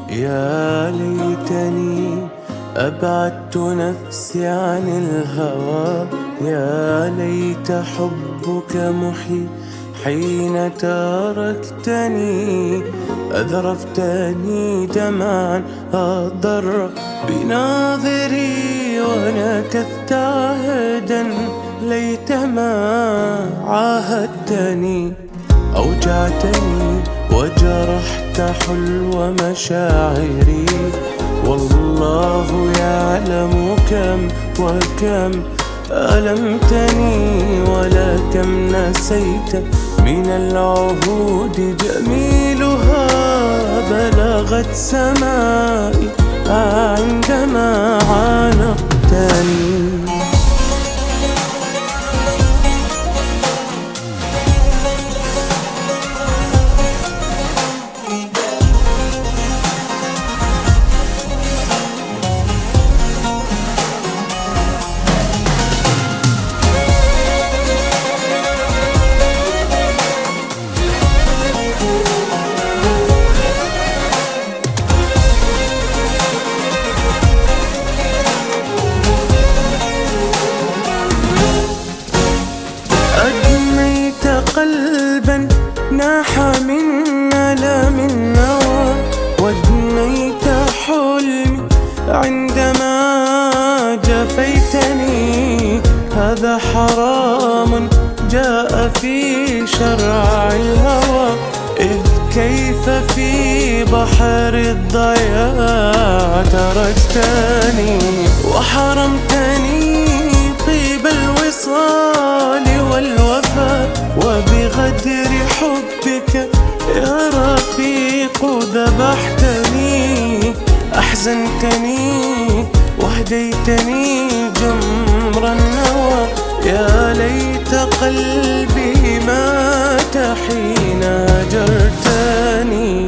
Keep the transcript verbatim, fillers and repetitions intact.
يا ليتني أبعدت نفسي عن الهوى، يا ليت حبك محي حين تركتني، أذرفتني دمعا أضر بناظري ونكثت عهدا ليتما عاهدتني، أوجعتني وجرحت حلو مشاعري، والله يعلم كم وكم ألمتني، ولا كم نسيت من العهود جميلها بلغت سمائي عندما عانقتني. قلبا ناح من ألم النوى، وادنيت حلمي عندما جفيتني، هذا حرام جاء في شرع الهوى، إذ كيف في بحر الضياع تركتني، وحرمتني طيب الوصال والوفاء، وبغدر حبك يا رفيق ذبحتني، أحزنتني وهديتني جمر النوى، يا ليت قلبي مات حين هجرتني.